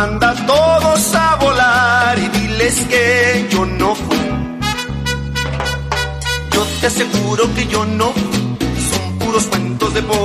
Manda a todos a volar y diles que yo no fui. Yo te aseguro que yo no fui, son puros cuentos de